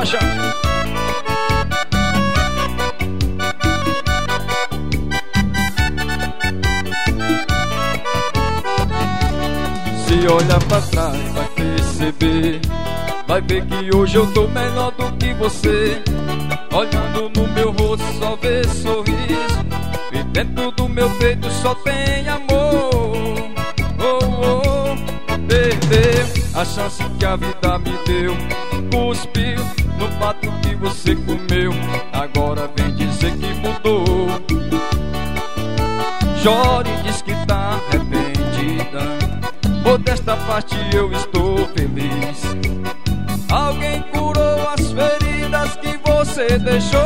Rocha. Se olhar pra trás vai perceber, vai ver que hoje eu tô melhor do que você. Olhando no meu rosto só vê sorriso, e dentro do meu peito só tem amor. Perdeu a chance que a vida me deu, cuspiu no prato que você comeu, agora vem dizer que mudou. Chora e diz que tá arrependida, por desta parte eu estou feliz. Alguém curou as feridas que você deixou.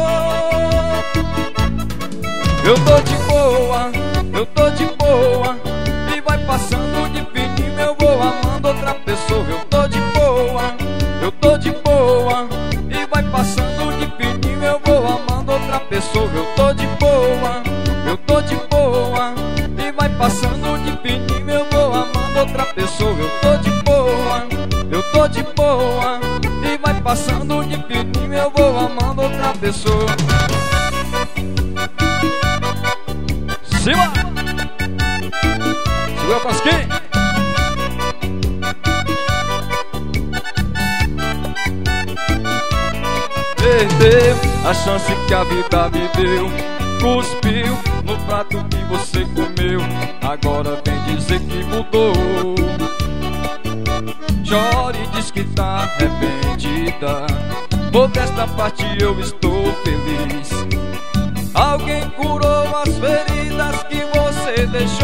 Eu tô de boa, eu tô de boa, e vai passando de fininho, eu vou amando outra pessoa. Eu tô de boa, eu tô de boa, e vai passando de fininho, eu vou amando outra pessoa. Eu tô de boa, eu tô de boa, e vai passando de fininho, eu vou amando outra pessoa. Eu tô de boa, eu tô de boa, e vai passando de fininho, eu vou amando outra pessoa. Cima! Segura pra esquina! Perdeu a chance que a vida me deu, cuspiu no prato que você comeu, agora vem dizer que mudou. Chora e diz que tá arrependida, por desta parte eu estou feliz. Alguém curou as feridas que você deixou.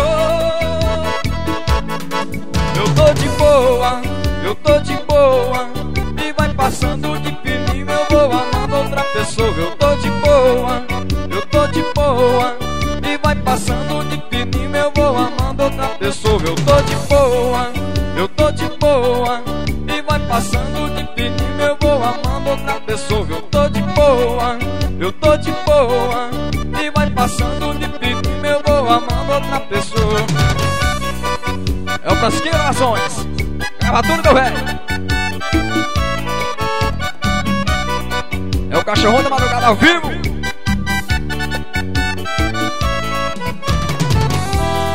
Eu tô de boa, eu tô de boa, e vai passando de fininho, eu vou amando outra pessoa. Eu tô de boa, eu tô de boa, e vai passando de fininho, eu vou amando outra pessoa. Eu tô de boa, eu tô de boa, e vai passando de fininho, eu vou amando outra pessoa. Eu tô de boa, eu tô de boa, e vai passando de fininho, eu vou amando outra pessoa. É o Frasqueiro Ações, gravatura do velho. É o Cachorrão da Madrugada ao vivo.